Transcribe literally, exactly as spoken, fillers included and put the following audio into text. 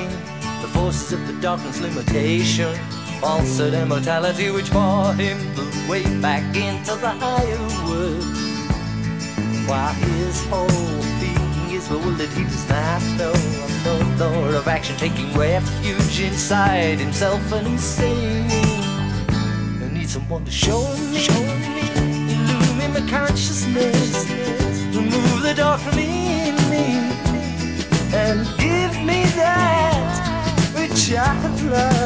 fighting the forces of the darkness limitation, falsehood and mortality which bore him the way back into the higher world. While his whole being is a world that he does not know, no thought of action taking refuge inside himself, and he's saying, I need someone to show me, show me, illumine my consciousness, remove the dark from in me, and give me that which I love.